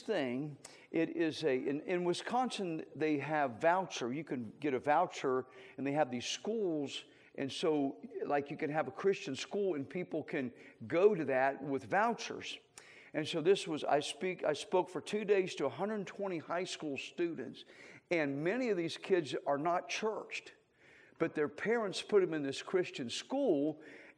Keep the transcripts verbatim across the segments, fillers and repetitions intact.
this thing. It is a, in, in Wisconsin, they have voucher. You can get a voucher, and they have these schools. And so, like, you can have a Christian school, and people can go to that with vouchers. And so this was, I speak, I spoke for two days to one hundred twenty high school students. And many of these kids are not churched, but their parents put them in this Christian school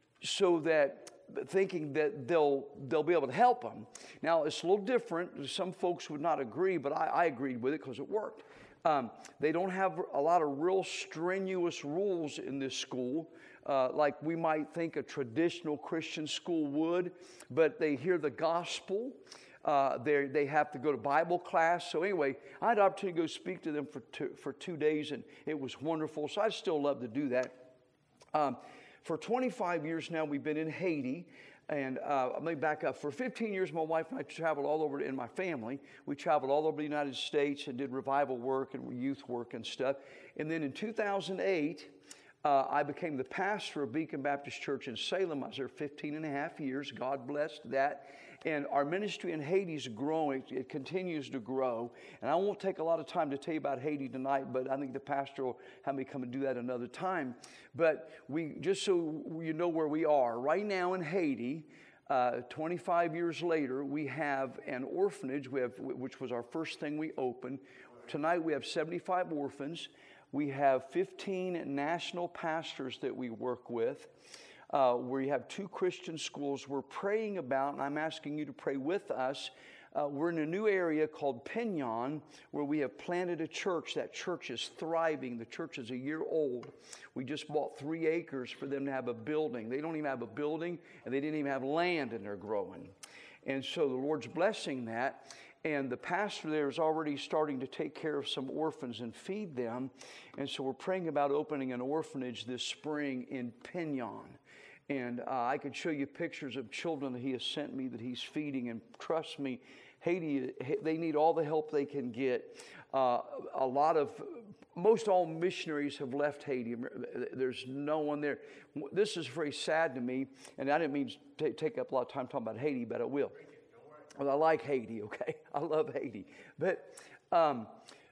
so that, thinking that they'll they'll be able to help them. Now, it's a little different. Some folks would not agree, but I, I agreed with it because it worked. Um, they don't have a lot of real strenuous rules in this school, uh, like we might think a traditional Christian school would, but they hear the gospel. Uh, they they have to go to Bible class. So anyway, I had the opportunity to go speak to them for two, for two days, and it was wonderful. So I still love to do that. Um, for twenty-five years now, we've been in Haiti. And uh, let me back up. For fifteen years, my wife and I traveled all over in my family. We traveled all over the United States and did revival work and youth work and stuff. And then in two thousand eight, uh, I became the pastor of Beacon Baptist Church in Salem. I was there fifteen and a half years. God blessed that. And our ministry in Haiti is growing. It continues to grow. And I won't take a lot of time to tell you about Haiti tonight, but I think the pastor will have me come and do that another time. But we, just so you know where we are, right now in Haiti, uh, twenty-five years later, we have an orphanage, we have, which was our first thing we opened. Tonight we have seventy-five orphans. We have fifteen national pastors that we work with. Uh, we have two Christian schools we're praying about, and I'm asking you to pray with us. Uh, we're in a new area called Pinon, where we have planted a church. That church is thriving. The church is a year old. We just bought three acres for them to have a building. They don't even have a building, and they didn't even have land, and they're growing. And so the Lord's blessing that. And the pastor there is already starting to take care of some orphans and feed them. And so we're praying about opening an orphanage this spring in Pinon. And uh, I could show you pictures of children that he has sent me that he's feeding. And trust me, Haiti, they need all the help they can get. Uh, a lot of, most all missionaries have left Haiti. There's no one there. This is very sad to me. And I didn't mean to t- take up a lot of time talking about Haiti, but I will. Well, I like Haiti, okay? I love Haiti. But um,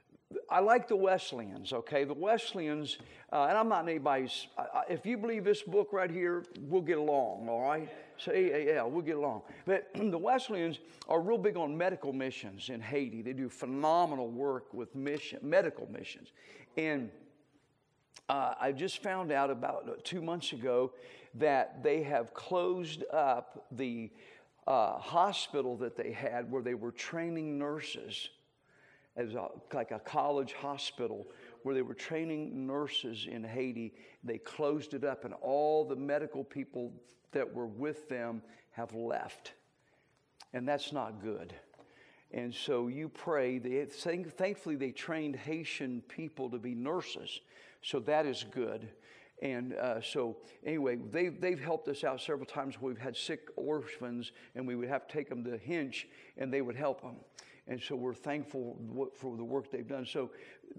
I like the Wesleyans, okay? The Wesleyans, uh, and I'm not anybody's, I, if you believe this book right here, we'll get along, all right? So, yeah, yeah, we'll get along. But the Wesleyans are real big on medical missions in Haiti. They do phenomenal work with mission, medical missions. And uh, I just found out about two months ago that they have closed up the uh, hospital that they had where they were training nurses. As a, like a college hospital where they were training nurses in Haiti. They closed it up, and all the medical people that were with them have left. And that's not good. And so you pray. They, thankfully, they trained Haitian people to be nurses. So that is good. And uh, so anyway, they've, they've helped us out several times. We've had sick orphans, and we would have to take them to Hinch, and they would help them. And so we're thankful for the work they've done. So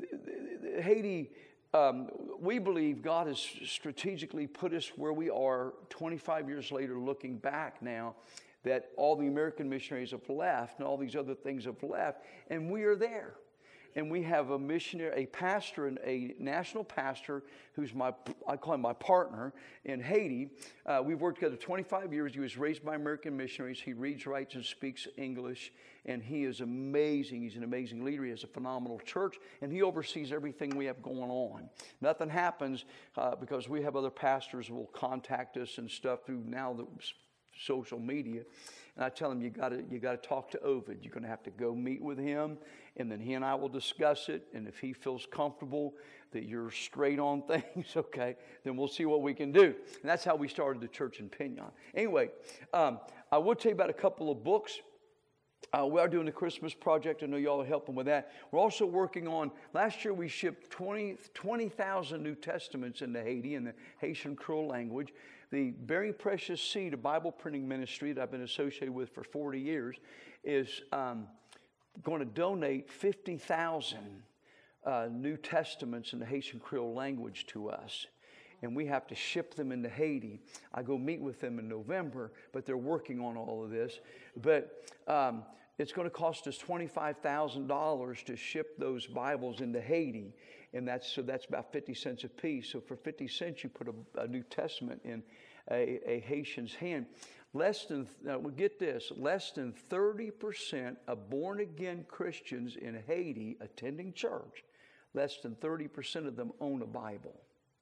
Haiti, um, we believe God has strategically put us where we are twenty-five years later, looking back now, that all the American missionaries have left and all these other things have left, and we are there. And we have a missionary, a pastor, and a national pastor who's my, I call him my partner in Haiti. Uh, we've worked together twenty-five years. He was raised by American missionaries. He reads, writes, and speaks English. And he is amazing. He's an amazing leader. He has a phenomenal church. And he oversees everything we have going on. Nothing happens uh, because we have other pastors who will contact us and stuff through now the social media. And I tell him, you got to you got to talk to Ovid. You're going to have to go meet with him, and then he and I will discuss it. And if he feels comfortable that you're straight on things, okay, then we'll see what we can do. And that's how we started the church in Pinon. Anyway, um, I will tell you about a couple of books. Uh, we are doing the Christmas project. I know y'all are helping with that. We're also working on, last year we shipped twenty thousand New Testaments into Haiti in the Haitian Creole language. The Bearing Precious Seed, a Bible printing ministry that I've been associated with for forty years, is um, going to donate fifty thousand uh, New Testaments in the Haitian Creole language to us. And we have to ship them into Haiti. I go meet with them in November, but they're working on all of this. But um, it's going to cost us twenty-five thousand dollars to ship those Bibles into Haiti. And that's, so that's about fifty cents a piece. So for fifty cents, you put a, a New Testament in a, a Haitian's hand. Less than, now get this, less than thirty percent of born-again Christians in Haiti attending church, less than thirty percent of them own a Bible.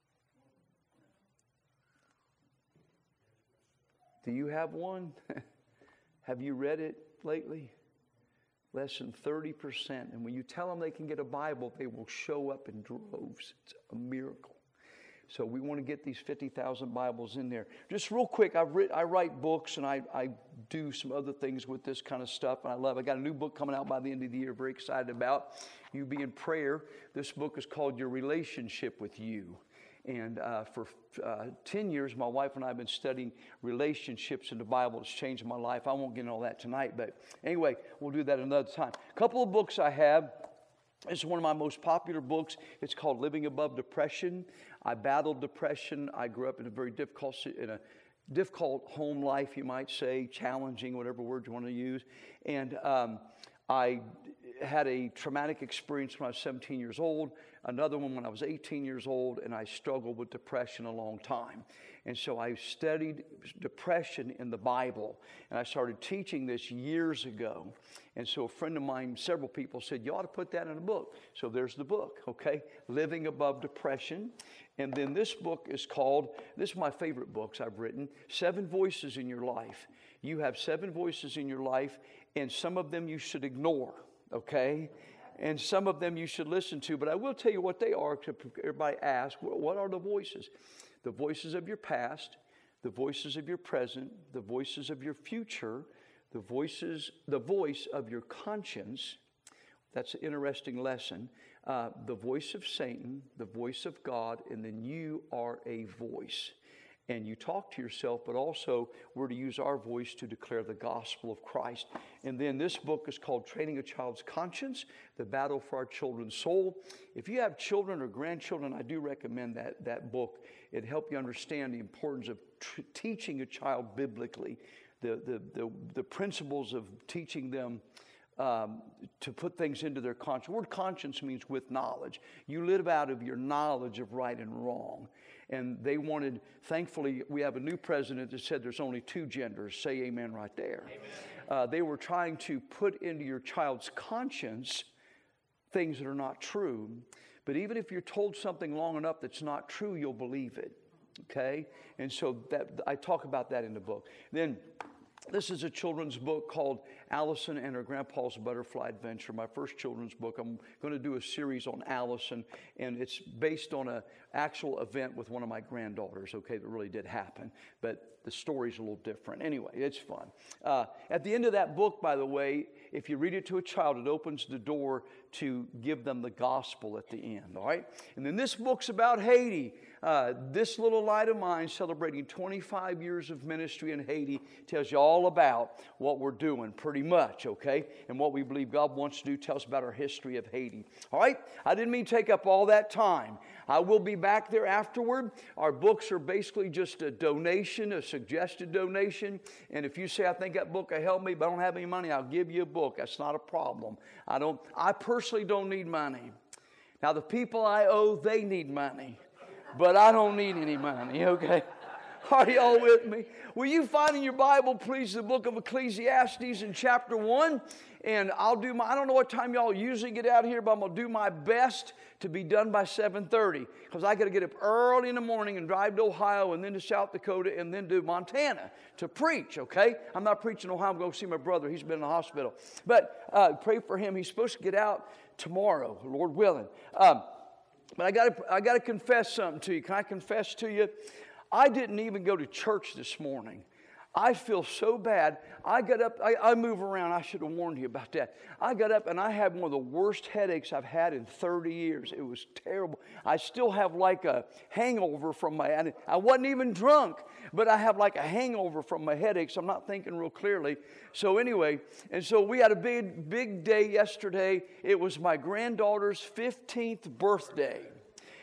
Do you have one? Have you read it lately? Less than thirty percent. And when you tell them they can get a Bible, they will show up in droves. It's a miracle. So we want to get these fifty thousand Bibles in there. Just real quick, I've writ- I write books and I, I do some other things with this kind of stuff. And I love it. I got a new book coming out by the end of the year, very excited about. You Be in Prayer. This book is called Your Relationship with You. And uh, for uh, ten years, my wife and I have been studying relationships in the Bible. It's changed my life. I won't get into all that tonight. But anyway, we'll do that another time. A couple of books I have. This is one of my most popular books. It's called Living Above Depression. I battled depression. I grew up in a very difficult, in a difficult home life, you might say, challenging, whatever word you want to use. And um, I had a traumatic experience when I was seventeen years old, another one when I was eighteen years old, and I struggled with depression a long time. And so I studied depression in the Bible, and I started teaching this years ago. And so a friend of mine, several people said, you ought to put that in a book. So there's the book, okay? Living Above Depression. And then this book is called, this is my favorite books I've written, Seven Voices in Your Life. You have seven voices in your life, and some of them you should ignore, okay? And some of them you should listen to. But I will tell you what they are. Everybody asks, what are the voices? The voices of your past, the voices of your present, the voices of your future, the voices, the voice of your conscience. That's an interesting lesson. Uh, the voice of Satan, the voice of God, and then you are a voice. And you talk to yourself, but also we're to use our voice to declare the gospel of Christ. And then this book is called Training a Child's Conscience, The Battle for Our Children's Soul. If you have children or grandchildren, I do recommend that, that book. It helps you understand the importance of tr- teaching a child biblically, the, the, the, the principles of teaching them Um, to put things into their conscience. The word conscience means with knowledge. You live out of your knowledge of right and wrong. And they wanted, thankfully, we have a new president that said there's only two genders. Say amen right there. Amen. Uh, they were trying to put into your child's conscience things that are not true. But even if you're told something long enough that's not true, you'll believe it. Okay? And so that I talk about that in the book. Then this is a children's book called Allison and Her Grandpa's Butterfly Adventure, my first children's book. I'm going to do a series on Allison, and it's based on an actual event with one of my granddaughters, okay, that really did happen. But the story's a little different. Anyway, it's fun. Uh, at the end of that book, by the way, if you read it to a child, it opens the door to give them the gospel at the end, all right? And then this book's about Haiti. Uh, this little light of mine, celebrating twenty-five years of ministry in Haiti, tells you all about what we're doing, pretty much, okay? And what we believe God wants to do, tells about our history of Haiti. All right? I didn't mean to take up all that time. I will be back there afterward. Our books are basically just a donation, a suggested donation. And if you say, I think that book will help me, but I don't have any money, I'll give you a book. That's not a problem. I don't. I personally don't need money. Now, the people I owe, they need money. But I don't need any money, okay? Are y'all with me? Will you find in your Bible, please, the book of Ecclesiastes in chapter one? And I'll do my, I don't know what time y'all usually get out here, but I'm going to do my best to be done by seven thirty. Because I got to get up early in the morning and drive to Ohio and then to South Dakota and then to Montana to preach, okay? I'm not preaching in Ohio. I'm going to see my brother. He's been in the hospital. But uh, pray for him. He's supposed to get out tomorrow, Lord willing. Um, But I got to I got to confess something to you. Can I confess to you? I didn't even go to church this morning. I feel so bad. I got up. I, I move around. I should have warned you about that. I got up and I had one of the worst headaches I've had in thirty years. It was terrible. I still have like a hangover from my, I wasn't even drunk, but I have like a hangover from my headaches. I'm not thinking real clearly. So anyway, and so we had a big, big day yesterday. It was my granddaughter's fifteenth birthday.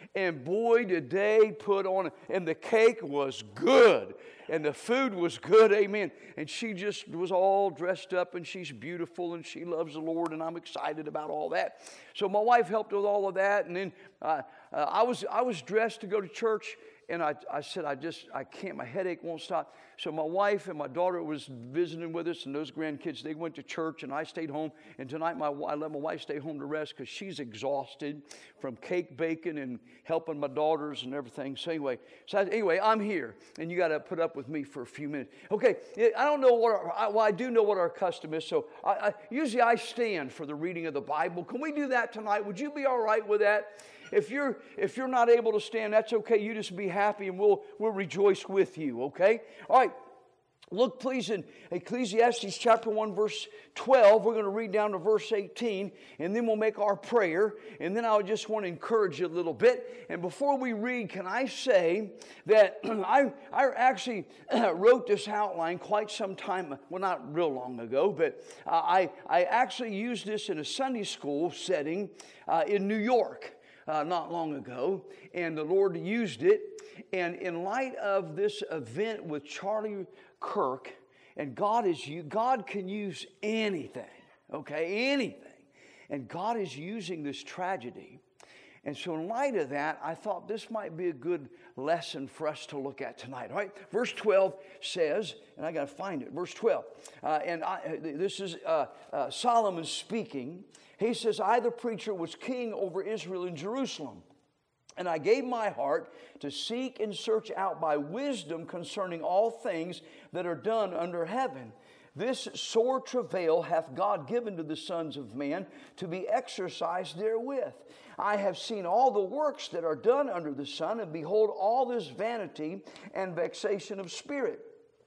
And boy, did they put on, and the cake was good. And the food was good, amen. And she just was all dressed up, and she's beautiful, and she loves the Lord, and I'm excited about all that. So my wife helped with all of that, and then uh, uh, I was I was dressed to go to church, and I, I said, I just, I can't, my headache won't stop. So my wife and my daughter was visiting with us, and those grandkids, they went to church, and I stayed home. And tonight my, I let my wife stay home to rest because she's exhausted from cake baking and helping my daughters and everything. So anyway, so I, anyway, I'm here, and you got to put up with me for a few minutes. Okay, I don't know what our, I, well, I do know what our custom is. So I, I, usually I stand for the reading of the Bible. Can we do that tonight? Would you be all right with that? If you're if you're not able to stand, that's okay. You just be happy, and we'll we'll rejoice with you. Okay. All right. Look, please, in Ecclesiastes chapter one, verse twelve. We're going to read down to verse eighteen, and then we'll make our prayer. And then I just want to encourage you a little bit. And before we read, can I say that I, I actually wrote this outline quite some time, well, not real long ago, but uh, I, I actually used this in a Sunday school setting uh, in New York. Uh, not long ago, and the Lord used it. And in light of this event with Charlie Kirk, and God is God can use anything, okay, anything, and God is using this tragedy. And so in light of that, I thought this might be a good lesson for us to look at tonight. All right, verse twelve says, and I got to find it, verse twelve, uh, and I, this is uh, uh, Solomon speaking. He says, I, the preacher, was king over Israel in Jerusalem, and I gave my heart to seek and search out by wisdom concerning all things that are done under heaven. This sore travail hath God given to the sons of man to be exercised therewith. I have seen all the works that are done under the sun, and behold, all this vanity and vexation of spirit.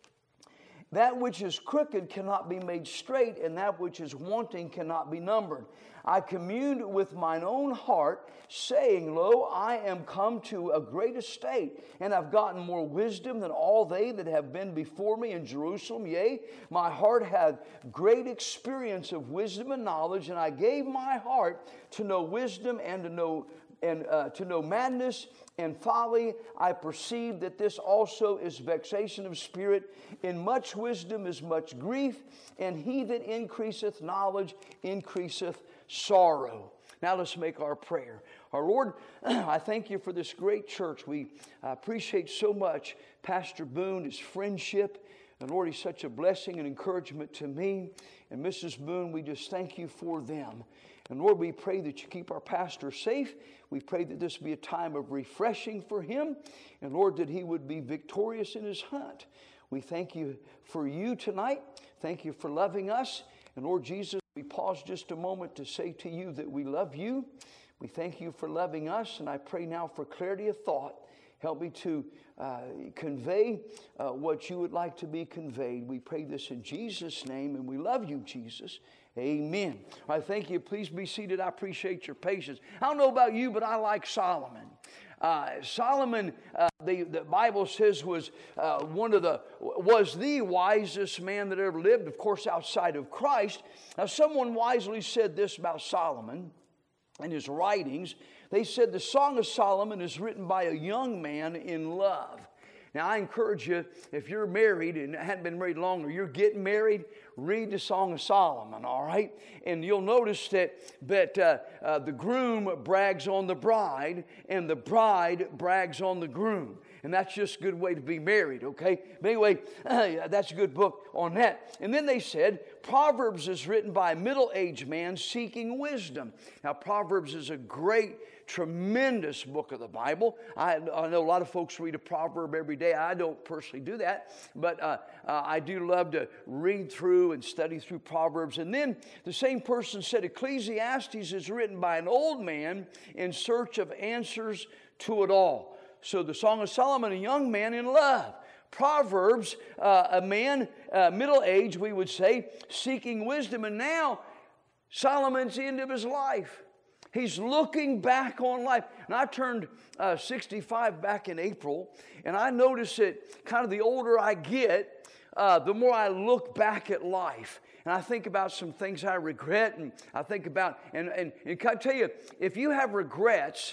That which is crooked cannot be made straight, and that which is wanting cannot be numbered. I communed with mine own heart, saying, Lo, I am come to a great estate, and I've gotten more wisdom than all they that have been before me in Jerusalem. Yea, my heart had great experience of wisdom and knowledge, and I gave my heart to know wisdom and to know and uh, to know madness and folly. I perceive that this also is vexation of spirit. In much wisdom is much grief, and he that increaseth knowledge increaseth sorrow. Now let's make our prayer. Our Lord, I thank you for this great church. We appreciate so much Pastor Boone, his friendship. And Lord, he's such a blessing and encouragement to me. And Missus Boone, we just thank you for them. And Lord, we pray that you keep our pastor safe. We pray that this be a time of refreshing for him. And Lord, that he would be victorious in his hunt. We thank you for you tonight. Thank you for loving us. And Lord Jesus, we pause just a moment to say to you that we love you. We thank you for loving us. And I pray now for clarity of thought. Help me to uh, convey uh, what you would like to be conveyed. We pray this in Jesus' name, and we love you, Jesus. Amen. I thank you. Please be seated. I appreciate your patience. I don't know about you, but I like Solomon. Uh, Solomon, uh, the, the Bible says, was uh, one of the was the wisest man that ever lived, of course, outside of Christ. Now, someone wisely said this about Solomon in his writings. They said the Song of Solomon is written by a young man in love. Now, I encourage you, if you're married and hadn't been married long, or you're getting married, read the Song of Solomon, all right? And you'll notice that, that uh, uh, the groom brags on the bride, and the bride brags on the groom. And that's just a good way to be married, okay? But anyway, uh, that's a good book on that. And then they said, Proverbs is written by a middle-aged man seeking wisdom. Now, Proverbs is a great, tremendous book of the Bible. I, I know a lot of folks read a proverb every day. I don't personally do that, but uh, uh, I do love to read through and study through Proverbs. And then the same person said Ecclesiastes is written by an old man in search of answers to it all. So the Song of Solomon, a young man in love. Proverbs, uh, a man, uh, middle age, we would say, seeking wisdom. And now Solomon's the end of his life. He's looking back on life. And I turned uh, sixty-five back in April, and I noticed that kind of the older I get, uh, the more I look back at life. And I think about some things I regret, and I think about, and, and, and can I tell you, if you have regrets,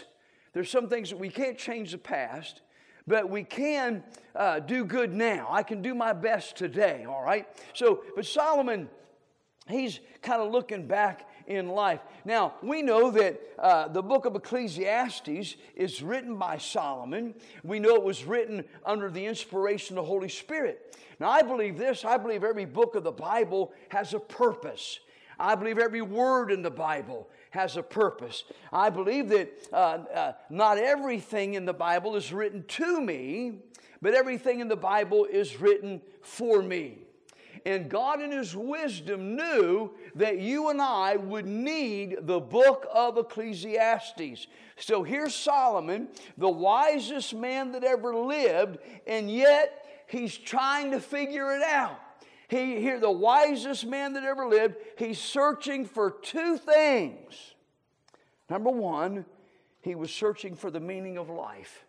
There's some things that we can't change the past, but we can uh, do good now. I can do my best today, all right? So, but Solomon, he's kind of looking back in life. Now, we know that uh, the book of Ecclesiastes is written by Solomon. We know it was written under the inspiration of the Holy Spirit. Now, I believe this. I believe every book of the Bible has a purpose. I believe every word in the Bible has a purpose. I believe that uh, uh, not everything in the Bible is written to me, but everything in the Bible is written for me. And God in His wisdom knew that you and I would need the book of Ecclesiastes. So here's Solomon, the wisest man that ever lived, and yet he's trying to figure it out. He, here, the wisest man that ever lived, he's searching for two things. Number one, he was searching for the meaning of life.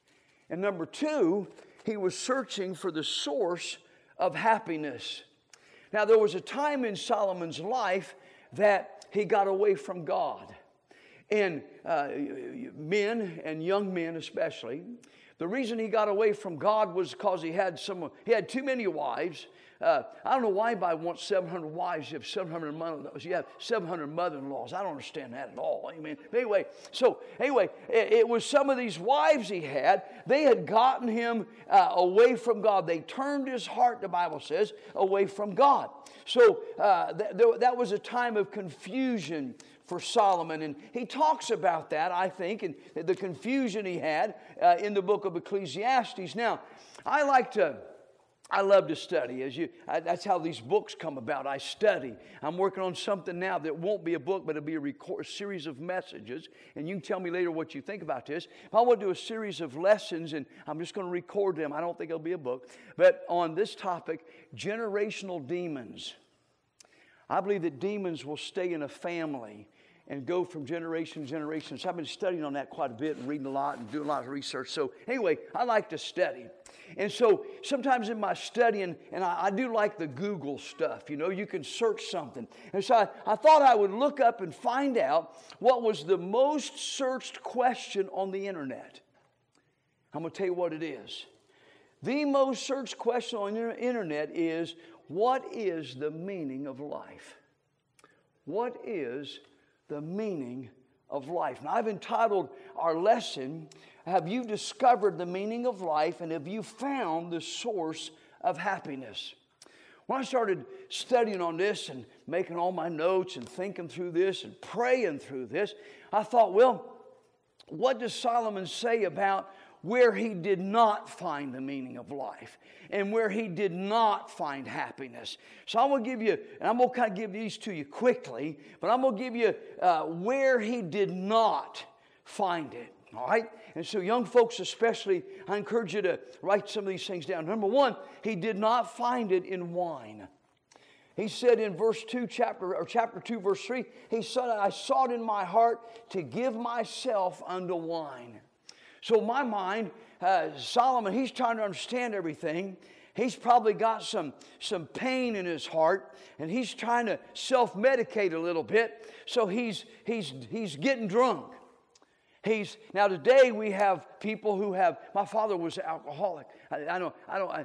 And number two, he was searching for the source of happiness. Now, there was a time in Solomon's life that he got away from God. And uh, men, and young men especially, the reason he got away from God was because he had some, he had too many wives. Uh, I don't know why anybody wants seven hundred wives. You have seven hundred mother-in-laws. You have seven hundred mother-in-laws. I don't understand that at all. Amen. Anyway, so anyway, it, it was some of these wives he had. They had gotten him uh, away from God. They turned his heart, the Bible says, away from God. So uh, th- th- that was a time of confusion for Solomon. And he talks about that, I think, and the confusion he had uh, in the book of Ecclesiastes. Now, I like to... I love to study. As you, I, that's how these books come about. I study. I'm working on something now that won't be a book, but it'll be a, record, a series of messages. And you can tell me later what you think about this. I want to do a series of lessons, and I'm just going to record them. I don't think it'll be a book. But on this topic, generational demons. I believe that demons will stay in a family and go from generation to generation. So I've been studying on that quite a bit and reading a lot and doing a lot of research. So anyway, I like to study. And so sometimes in my studying, and I, I do like the Google stuff, you know, you can search something. And so I, I thought I would look up and find out what was the most searched question on the internet. I'm going to tell you what it is. The most searched question on the internet is, what is the meaning of life? What is the meaning of life? Now, I've entitled our lesson, Have You Discovered the Meaning of Life, and Have You Found the Source of Happiness? When I started studying on this and making all my notes and thinking through this and praying through this, I thought, well, what does Solomon say about where he did not find the meaning of life and where he did not find happiness? So I'm going to give you, and I'm going to kind of give these to you quickly, but I'm going to give you uh, where he did not find it. All right? And so young folks especially, I encourage you to write some of these things down. Number one, he did not find it in wine. He said in verse two, chapter or chapter two, verse three, he said, I sought in my heart to give myself unto wine. So my mind, uh, Solomon, he's trying to understand everything. He's probably got some, some pain in his heart, and he's trying to self-medicate a little bit. So he's, he's, he's getting drunk. He's, now today we have people who have, my father was an alcoholic. I, I know, I don't, I,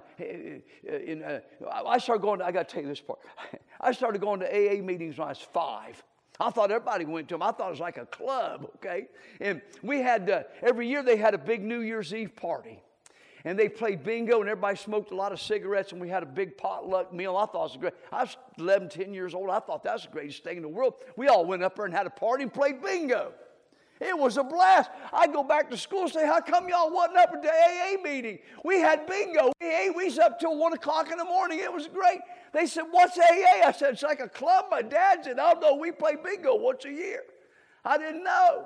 in, uh, I started going to, I got to tell you this part. I started going to A A meetings when I was five. I thought everybody went to them. I thought it was like a club, okay? And we had, uh, every year they had a big New Year's Eve party. And they played bingo, and everybody smoked a lot of cigarettes, and we had a big potluck meal. I thought it was great. I was eleven, ten years old. I thought that was the greatest thing in the world. We all went up there and had a party and played bingo. It was a blast. I'd go back to school and say, how come y'all wasn't up at the A A meeting? We had bingo. We ate. We was up till one o'clock in the morning. It was great. They said, what's A A? I said, it's like a club. My dad said, oh, no, we play bingo once a year. I didn't know.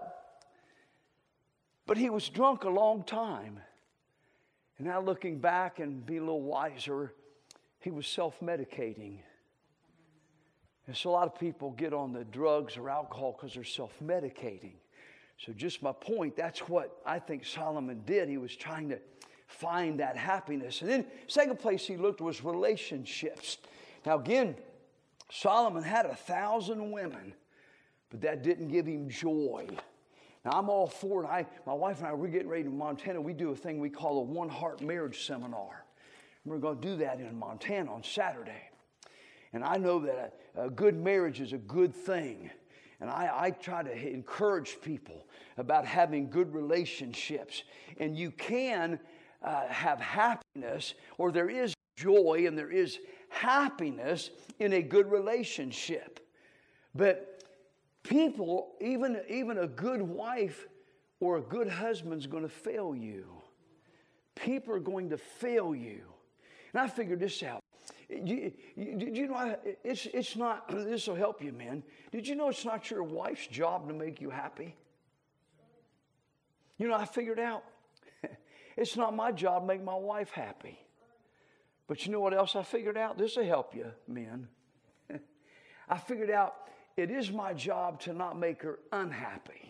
But he was drunk a long time. And now looking back and being a little wiser, he was self-medicating. And so a lot of people get on the drugs or alcohol because they're self-medicating. So just my point, that's what I think Solomon did. He was trying to find that happiness. And then second place he looked was relationships. Now again, Solomon had a thousand women, but that didn't give him joy. Now, I'm all for it. I, my wife and I, we're getting ready to Montana. We do a thing we call a One Heart Marriage Seminar. We're going to do that in Montana on Saturday. And I know that a, a good marriage is a good thing. And I, I try to encourage people about having good relationships. And you can uh, have happiness, or there is joy and there is happiness in a good relationship. But people, even, even a good wife or a good husband is going to fail you. People are going to fail you. And I figured this out. You, you, did you know, it's, it's not, this will help you, man. Did you know it's not your wife's job to make you happy? You know, I figured out, it's not my job to make my wife happy. But you know what else I figured out? This will help you, men. I figured out it is my job to not make her unhappy.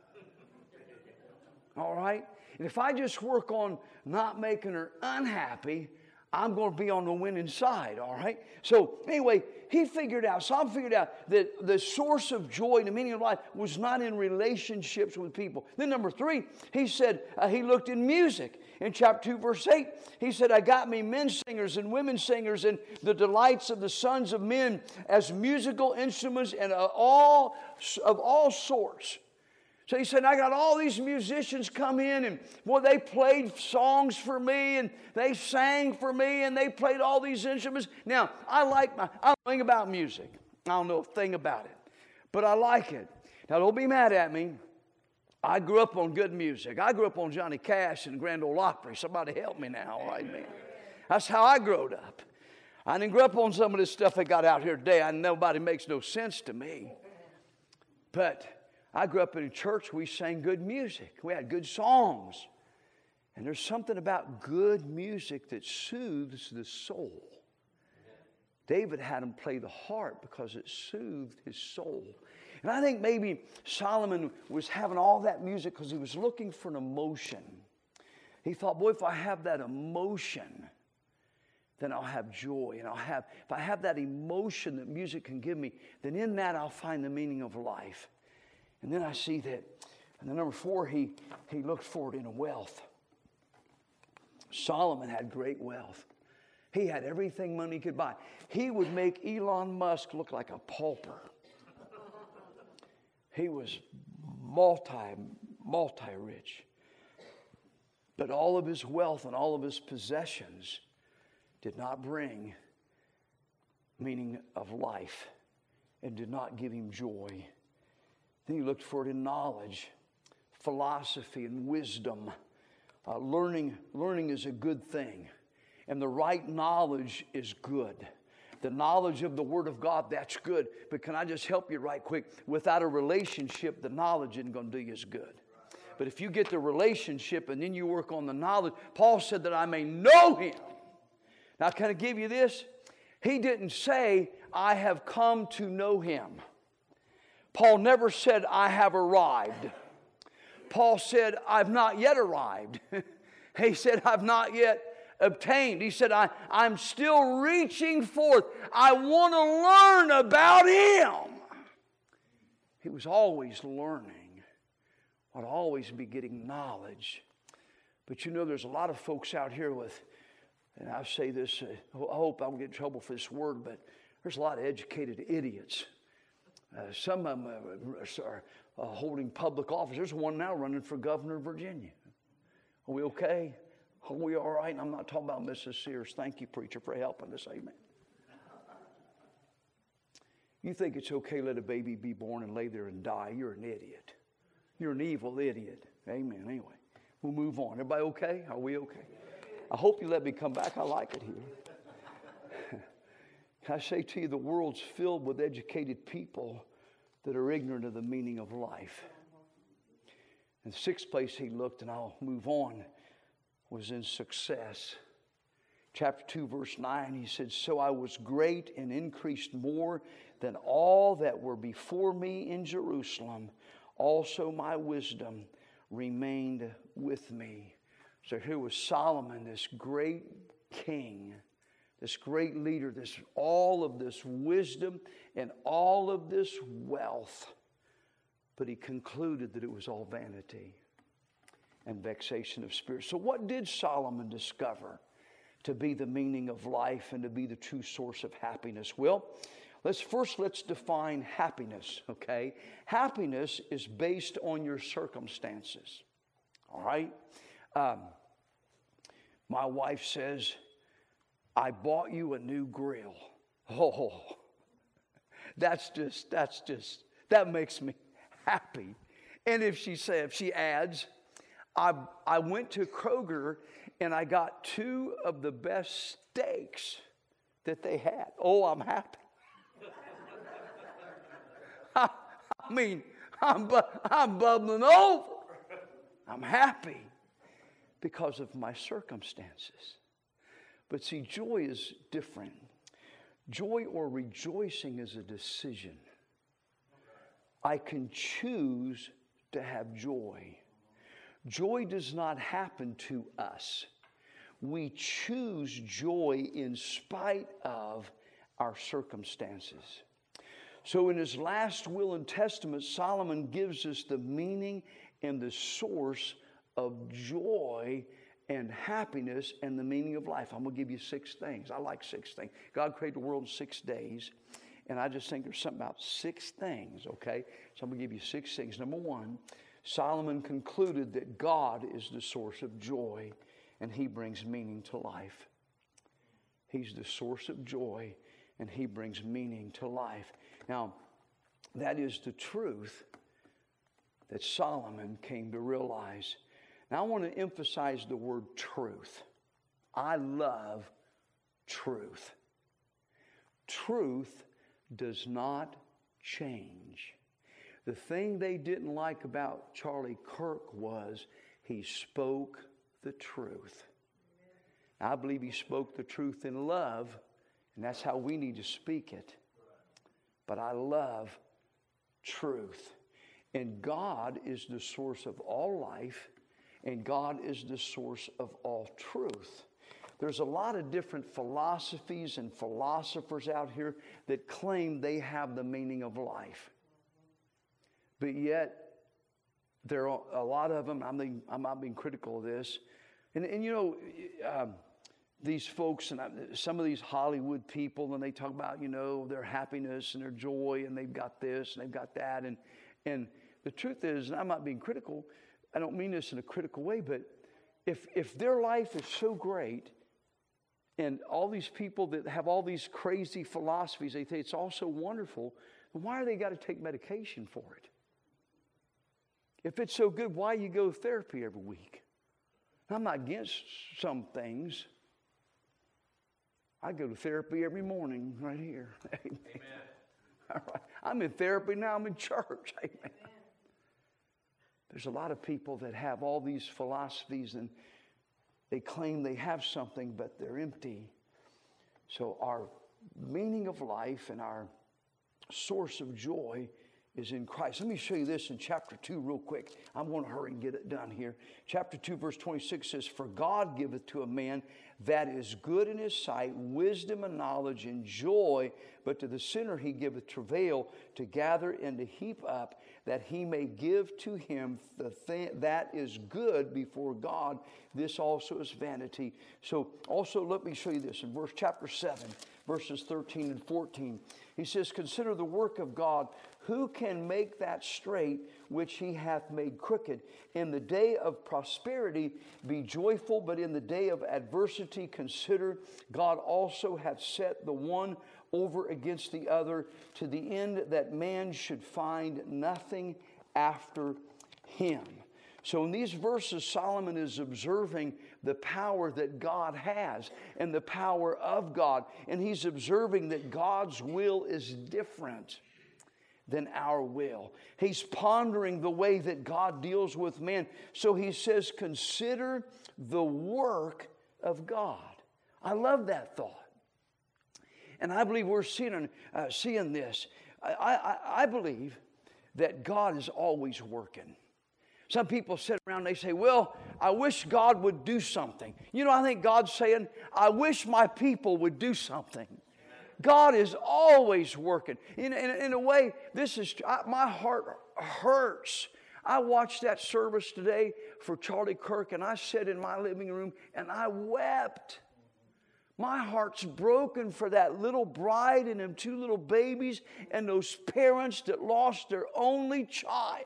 All right? And if I just work on not making her unhappy, I'm going to be on the winning side, all right? So anyway, he figured out, Psalm figured out that the source of joy and the meaning of life was not in relationships with people. Then number three, he said, uh, he looked in music. In chapter two, verse eight, he said, I got me men singers and women singers and the delights of the sons of men as musical instruments and uh, all of all sorts. So he said, I got all these musicians come in and, boy, they played songs for me and they sang for me and they played all these instruments. Now, I like my, I don't know anything about music. I don't know a thing about it, but I like it. Now, don't be mad at me. I grew up on good music. I grew up on Johnny Cash and Grand Ole Opry. Somebody help me now, all right, man. That's how I grew up. I didn't grow up on some of this stuff that got out here today. I nobody makes no sense to me. But I grew up in a church, we sang good music. We had good songs. And there's something about good music that soothes the soul. David had him play the harp because it soothed his soul. And I think maybe Solomon was having all that music because he was looking for an emotion. He thought, boy, if I have that emotion, then I'll have joy. And I'll have, if I have that emotion that music can give me, then in that I'll find the meaning of life. And then I see that, and then number four, he, he looked forward in wealth. Solomon had great wealth. He had everything money could buy. He would make Elon Musk look like a pauper. He was multi, multi-rich. But all of his wealth and all of his possessions did not bring meaning of life and did not give him joy. Then he looked for it in knowledge, philosophy, and wisdom. Uh, learning, learning is a good thing. And the right knowledge is good. The knowledge of the Word of God, that's good. But can I just help you right quick? Without a relationship, the knowledge isn't going to do you as good. But if you get the relationship and then you work on the knowledge, Paul said that I may know Him. Now, can I give you this? He didn't say, I have come to know Him. Paul never said, I have arrived. Paul said, I've not yet arrived. He said, I've not yet obtained. He said, I, I'm still reaching forth. I want to learn about Him. He was always learning. Ought to always be getting knowledge. But you know, there's a lot of folks out here with, and I say this, uh, I hope I don't get in trouble for this word, but there's a lot of educated idiots. Uh, some of them uh, are uh, holding public office. There's one now running for governor of Virginia. Are we okay? Are we all right? And I'm not talking about Missus Sears. Thank you, preacher, for helping us. Amen. You think it's okay to let a baby be born and lay there and die? You're an idiot. You're an evil idiot. Amen. Anyway, we'll move on. Everybody okay? Are we okay? I hope you let me come back. I like it here. Can I say to you, the world's filled with educated people that are ignorant of the meaning of life. And the sixth place he looked, and I'll move on, was in success. Chapter two, verse nine, he said, so I was great and increased more than all that were before me in Jerusalem. Also my wisdom remained with me. So here was Solomon, this great king, this great leader, this all of this wisdom and all of this wealth. But he concluded that it was all vanity and vexation of spirit. So what did Solomon discover to be the meaning of life and to be the true source of happiness? Well, let's first let's define happiness, okay? Happiness is based on your circumstances, all right? Um, my wife says, I bought you a new grill. Oh, that's just, that's just, that makes me happy. And if she said, if she adds, I, I went to Kroger and I got two of the best steaks that they had. Oh, I'm happy. I, I mean, I'm, bu- I'm bubbling over. I'm happy because of my circumstances. But see, joy is different. Joy or rejoicing is a decision. I can choose to have joy. Joy does not happen to us. We choose joy in spite of our circumstances. So in his last will and testament, Solomon gives us the meaning and the source of joy and happiness and the meaning of life. I'm going to give you six things. I like six things. God created the world in six days. And I just think there's something about six things, okay? So I'm going to give you six things. Number one, Solomon concluded that God is the source of joy and he brings meaning to life. He's the source of joy and he brings meaning to life. Now, that is the truth that Solomon came to realize. Now, I want to emphasize the word truth. I love truth. Truth does not change. The thing they didn't like about Charlie Kirk was he spoke the truth. I believe he spoke the truth in love, and that's how we need to speak it. But I love truth. And God is the source of all life, and God is the source of all truth. There's a lot of different philosophies and philosophers out here that claim they have the meaning of life. But yet, there are a lot of them, I'm, being, I'm not being critical of this. And, and you know, um, these folks, and I, some of these Hollywood people, and they talk about, you know, their happiness and their joy, and they've got this and they've got that. And, and the truth is, and I'm not being critical, I don't mean this in a critical way, but if if their life is so great, and all these people that have all these crazy philosophies, they think it's all so wonderful, then why are they got to take medication for it? If it's so good, why you go to therapy every week? I'm not against some things. I go to therapy every morning right here. Amen. Amen. All right. I'm in therapy now. I'm in church. Amen. Amen. There's a lot of people that have all these philosophies and they claim they have something, but they're empty. So our meaning of life and our source of joy is in Christ. Let me show you this in chapter two real quick. I'm going to hurry and get it done here. Chapter two, verse twenty-six says, For God giveth to a man that is good in his sight, wisdom and knowledge and joy, but to the sinner he giveth travail to gather and to heap up, that he may give to him the thing that is good before God. This also is vanity. So also let me show you this in verse chapter seven, verses thirteen and fourteen. He says, Consider the work of God. Who can make that straight which he hath made crooked? In the day of prosperity be joyful, but in the day of adversity consider God also hath set the one over against the other, to the end that man should find nothing after him. So in these verses, Solomon is observing the power that God has and the power of God. And he's observing that God's will is different than our will. He's pondering the way that God deals with man. So he says, consider the work of God. I love that thought. And I believe we're seeing, uh, seeing this. I, I, I believe that God is always working. Some people sit around and they say, well, I wish God would do something. You know, I think God's saying, I wish my people would do something. God is always working. In, in, in a way, this is, I, my heart hurts. I watched that service today for Charlie Kirk, and I sat in my living room and I wept. My heart's broken for that little bride and them two little babies and those parents that lost their only child.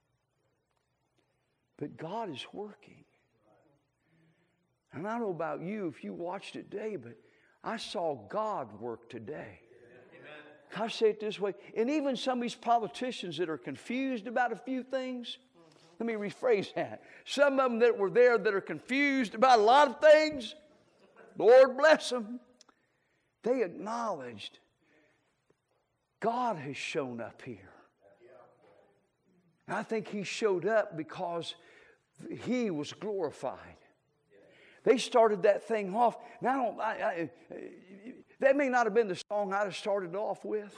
But God is working. And I don't know about you if you watched it today, but I saw God work today. Amen. I say it this way, and even some of these politicians that are confused about a few things, let me rephrase that. Some of them that were there that are confused about a lot of things, Lord bless them, they acknowledged God has shown up here. And I think He showed up because He was glorified. They started that thing off. Now, I don't, I, I, that may not have been the song I'd have started off with.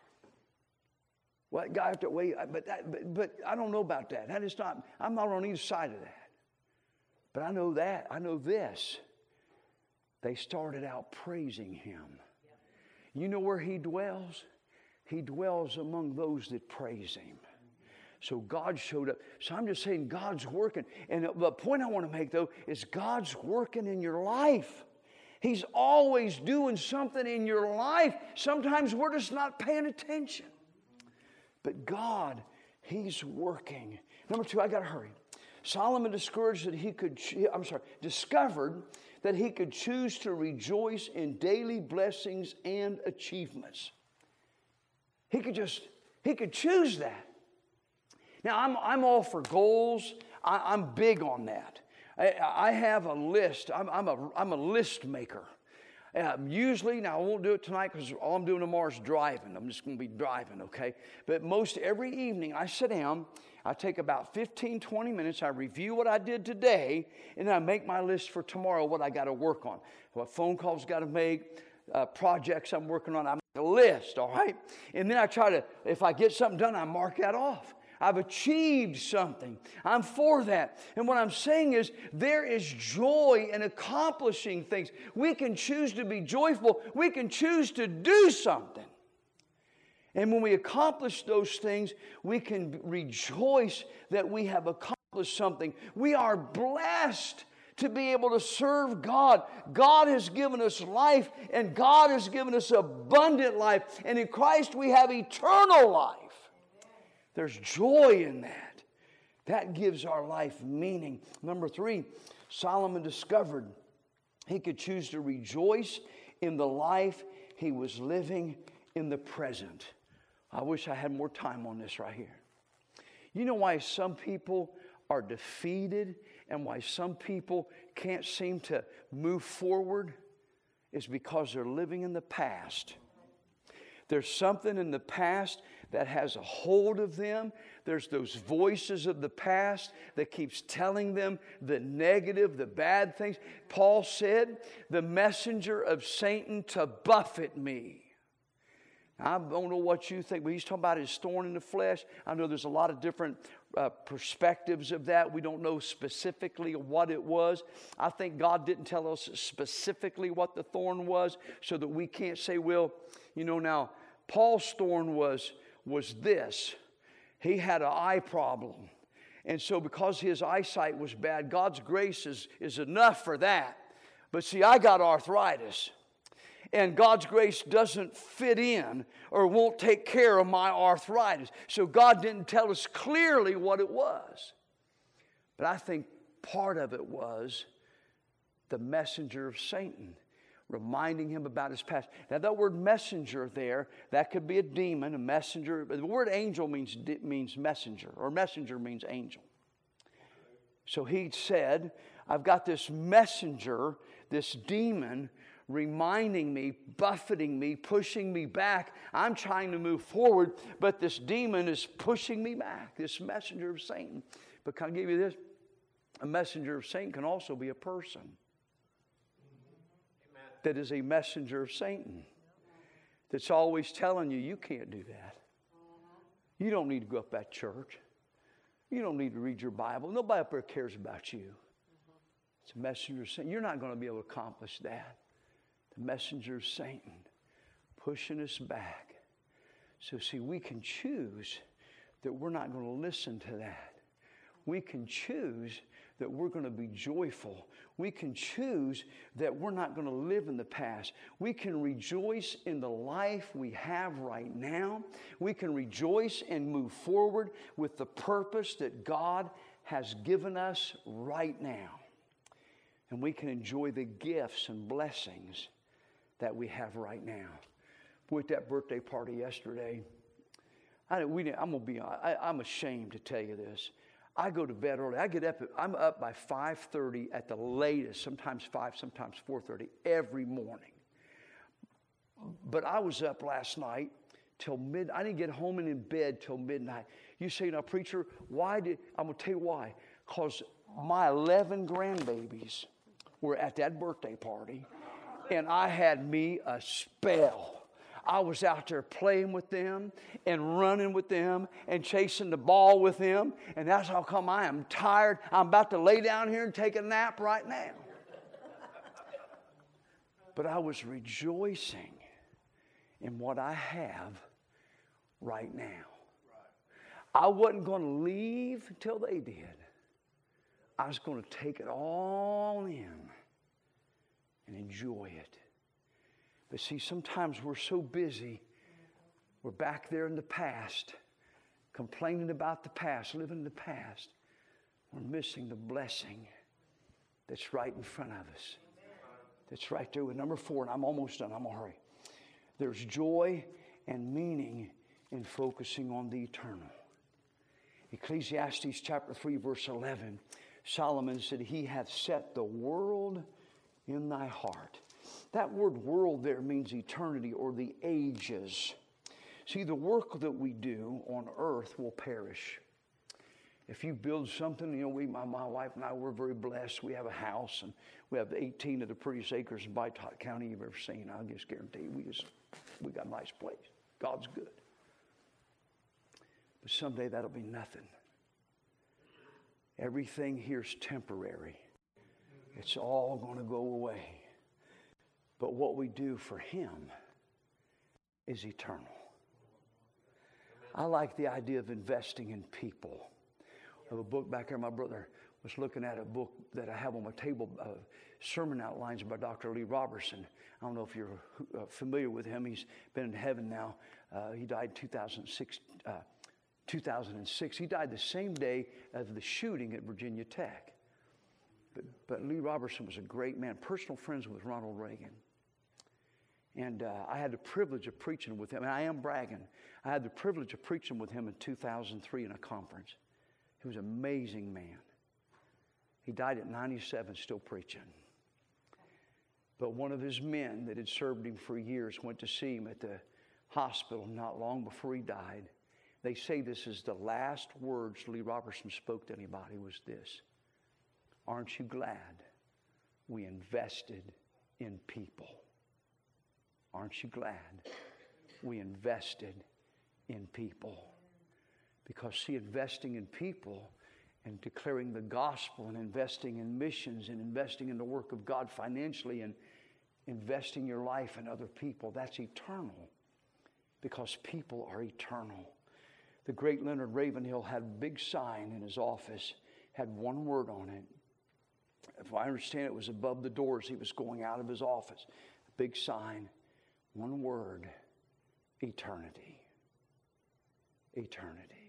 Well, guy after way, but, that, but but I don't know about that. That is not. I'm not on either side of that. But I know that. I know this. They started out praising Him. You know where He dwells? He dwells among those that praise Him. So God showed up. So I'm just saying God's working. And the point I want to make, though, is God's working in your life. He's always doing something in your life. Sometimes we're just not paying attention. But God, He's working. Number two, I got to hurry. Solomon discouraged that he could, I'm sorry, discovered that he could choose to rejoice in daily blessings and achievements. He could just, he could choose that. Now, I'm, I'm all for goals. I, I'm big on that. I, I have a list. I'm, I'm, a, I'm a list maker. Um, usually, now I won't do it tonight because all I'm doing tomorrow is driving. I'm just going to be driving, okay? But most every evening I sit down, I take about fifteen, twenty minutes, I review what I did today, and then I make my list for tomorrow, what I got to work on, what phone calls got to make, uh, projects I'm working on. I make a list, all right? And then I try to, if I get something done, I mark that off. I've achieved something. I'm for that. And what I'm saying is there is joy in accomplishing things. We can choose to be joyful. We can choose to do something. And when we accomplish those things, we can rejoice that we have accomplished something. We are blessed to be able to serve God. God has given us life, and God has given us abundant life. And in Christ we have eternal life. There's joy in that. That gives our life meaning. Number three, Solomon discovered he could choose to rejoice in the life he was living in the present. I wish I had more time on this right here. You know why some people are defeated and why some people can't seem to move forward? It's because they're living in the past. There's something in the past that has a hold of them. There's those voices of the past that keeps telling them the negative, the bad things. Paul said, the messenger of Satan to buffet me. I don't know what you think, but he's talking about his thorn in the flesh. I know there's a lot of different uh, perspectives of that. We don't know specifically what it was. I think God didn't tell us specifically what the thorn was so that we can't say, well, you know, now, Paul's thorn was, was this. He had an eye problem. And so because his eyesight was bad, God's grace is, is enough for that. But see, I got arthritis. And God's grace doesn't fit in or won't take care of my arthritis. So God didn't tell us clearly what it was. But I think part of it was the messenger of Satan, reminding him about his past. Now that word messenger there, that could be a demon, a messenger. The word angel means, means messenger, or messenger means angel. So he said, I've got this messenger, this demon, reminding me, buffeting me, pushing me back. I'm trying to move forward, but this demon is pushing me back, this messenger of Satan. But can I give you this? A messenger of Satan can also be a person that is a messenger of Satan, that's always telling you, you can't do that. You don't need to go up that church. You don't need to read your Bible. Nobody up there cares about you. It's a messenger of Satan. You're not going to be able to accomplish that. The messenger of Satan pushing us back. So see, we can choose that we're not going to listen to that. We can choose that we're going to be joyful. We can choose that we're not going to live in the past. We can rejoice in the life we have right now. We can rejoice and move forward with the purpose that God has given us right now. And we can enjoy the gifts and blessings that we have right now. With that birthday party yesterday, I, we, I'm gonna be. I, I'm ashamed to tell you this. I go to bed early. I get up. I'm up by five thirty at the latest. Sometimes five, sometimes four thirty every morning. But I was up last night till mid. I didn't get home and in bed till midnight. You say, now, preacher, why did? I'm gonna tell you why. Because my eleven grandbabies were at that birthday party, and I had me a spell. I was out there playing with them and running with them and chasing the ball with them. And that's how come I am tired. I'm about to lay down here and take a nap right now. But I was rejoicing in what I have right now. I wasn't going to leave until they did. I was going to take it all in and enjoy it. But see, sometimes we're so busy, we're back there in the past, complaining about the past, living in the past. We're missing the blessing that's right in front of us. That's right there with number four, and I'm almost done. I'm going to hurry. There's joy and meaning in focusing on the eternal. Ecclesiastes chapter three, verse eleven, Solomon said, He hath set the world in thy heart. That word world there means eternity or the ages. See, the work that we do on earth will perish. If you build something, you know, we, my, my wife and I, we're very blessed. We have a house, and we have eighteen of the prettiest acres in Bytock County you've ever seen. I'll just guarantee you, we just, we got a nice place. God's good. But someday that'll be nothing. Everything here's temporary. It's all going to go away. But what we do for Him is eternal. I like the idea of investing in people. I have a book back there. My brother was looking at a book that I have on my table, uh, sermon outlines by Doctor Lee Robertson. I don't know if you're uh, familiar with him. He's been in heaven now. Uh, he died in two thousand six. Uh, two thousand six. He died the same day of the shooting at Virginia Tech. But, but Lee Robertson was a great man, personal friends with Ronald Reagan. And uh, I had the privilege of preaching with him. And I am bragging. I had the privilege of preaching with him in two thousand three in a conference. He was an amazing man. He died at ninety-seven, still preaching. But one of his men that had served him for years went to see him at the hospital not long before he died. They say this is the last words Lee Robertson spoke to anybody was this. Aren't you glad we invested in people? Aren't you glad we invested in people? Because, see, investing in people and declaring the gospel and investing in missions and investing in the work of God financially and investing your life in other people, that's eternal. Because people are eternal. The great Leonard Ravenhill had a big sign in his office, had one word on it. If I understand it, it was above the doors. He was going out of his office. A big sign. One word, eternity. Eternity.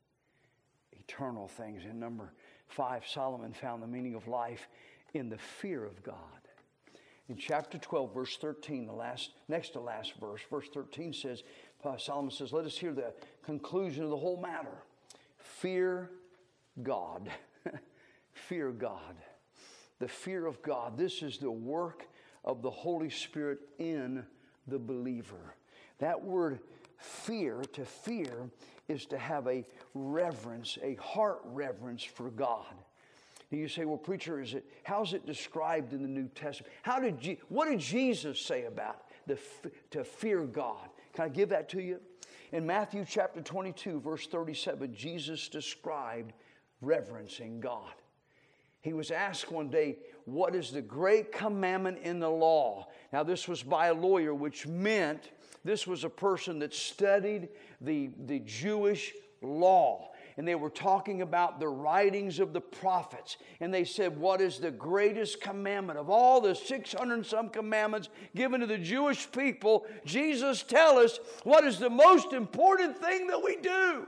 Eternal things. And number five, Solomon found the meaning of life in the fear of God. In chapter twelve, verse thirteen, the last, next to last verse, verse thirteen says, uh, Solomon says, let us hear the conclusion of the whole matter. Fear God. Fear God. The fear of God. This is the work of the Holy Spirit in the believer. That word fear, to fear, is to have a reverence, a heart reverence for God. And you say, well, preacher, is it, how's it described in the New Testament? How did Je- what did Jesus say about the to fear God? Can I give that to you? In Matthew chapter twenty-two, verse thirty-seven, Jesus described reverencing God. He was asked one day, what is the great commandment in the law? Now, this was by a lawyer, which meant This was a person that studied the, the Jewish law. And they were talking about the writings of the prophets. And they said, what is the greatest commandment? Of all the six hundred and some commandments given to the Jewish people, Jesus tell us what is the most important thing that we do.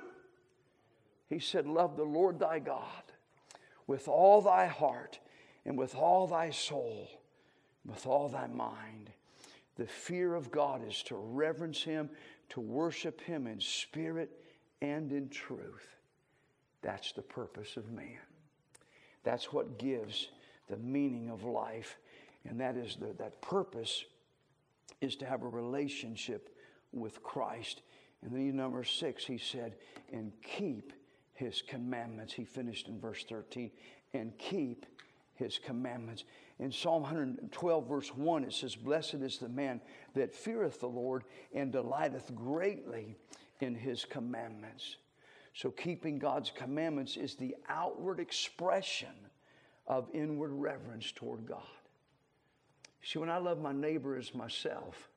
He said, love the Lord thy God with all thy heart and with all thy soul, with all thy mind. The fear of God is to reverence Him, to worship Him in spirit and in truth. That's the purpose of man. That's what gives the meaning of life. And that is the, that purpose is to have a relationship with Christ. And then number six, he said, and keep His commandments. He finished in verse thirteen, and keep His commandments. In Psalm one twelve, verse one, it says, blessed is the man that feareth the Lord and delighteth greatly in His commandments. So keeping God's commandments is the outward expression of inward reverence toward God. See, when I love my neighbor as myself,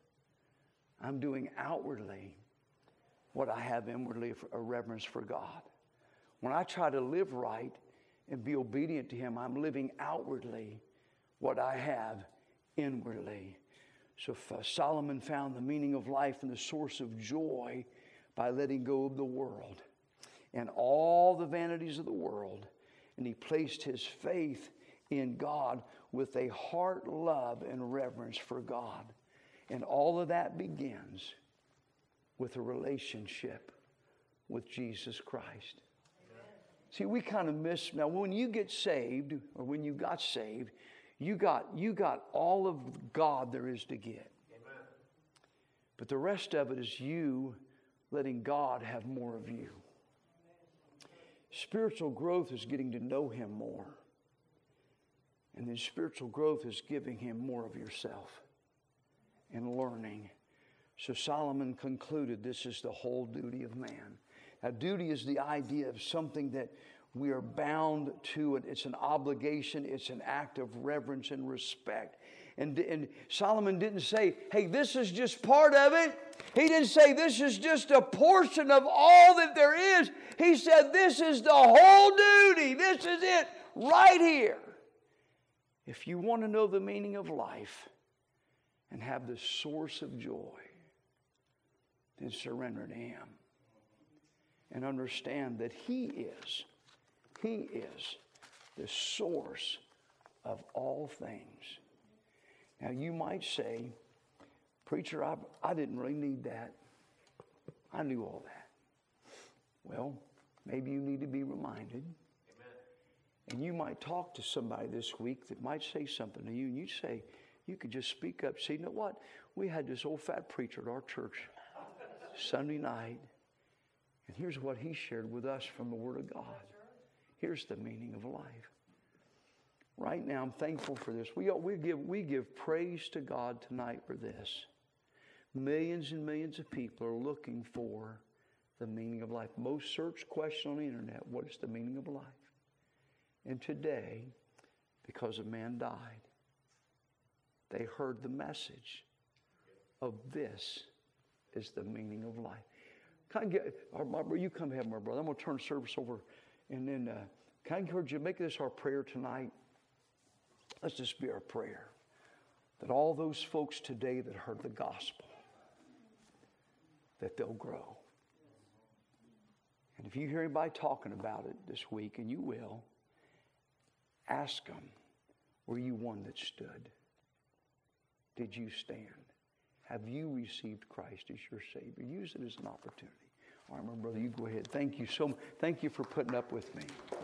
I'm doing outwardly what I have inwardly, a reverence for God. When I try to live right and be obedient to Him, I'm living outwardly what I have inwardly. So if, uh, Solomon found the meaning of life and the source of joy by letting go of the world and all the vanities of the world, and he placed his faith in God with a heart love and reverence for God. And all of that begins with a relationship with Jesus Christ. Amen. See, we kind of miss, now when you get saved, or when you got saved, you got, you got all of God there is to get. Amen. But the rest of it is you letting God have more of you. Spiritual growth is getting to know Him more. And then spiritual growth is giving Him more of yourself and learning. So Solomon concluded this is the whole duty of man. Now, duty is the idea of something that we are bound to. It's an obligation. It's an act of reverence and respect. And, and Solomon didn't say, hey, this is just part of it. He didn't say this is just a portion of all that there is. He said this is the whole duty. This is it right here. If you want to know the meaning of life and have the source of joy, then surrender to Him. And understand that He is, He is the source of all things. Now you might say, preacher, I, I didn't really need that. I knew all that. Well, maybe you need to be reminded. Amen. And you might talk to somebody this week that might say something to you, and you say, you could just speak up. Say, you know what? We had this old fat preacher at our church Sunday night, and here's what he shared with us from the Word of God. Here's the meaning of life. Right now, I'm thankful for this. We, we, give, we give praise to God tonight for this. Millions and millions of people are looking for the meaning of life. Most searched question on the internet, what is the meaning of life? And today, because a man died, they heard the message of this is the meaning of life. Can I get, you come ahead, my brother. I'm going to turn the service over. And then, uh, can I encourage you to make this our prayer tonight? Let's just be our prayer. That all those folks today that heard the gospel, that they'll grow. And if you hear anybody talking about it this week, and you will, ask them, were you one that stood? Did you stand? Have you received Christ as your Savior? Use it as an opportunity. All right, my brother, you go ahead. Thank you so much. Thank you for putting up with me.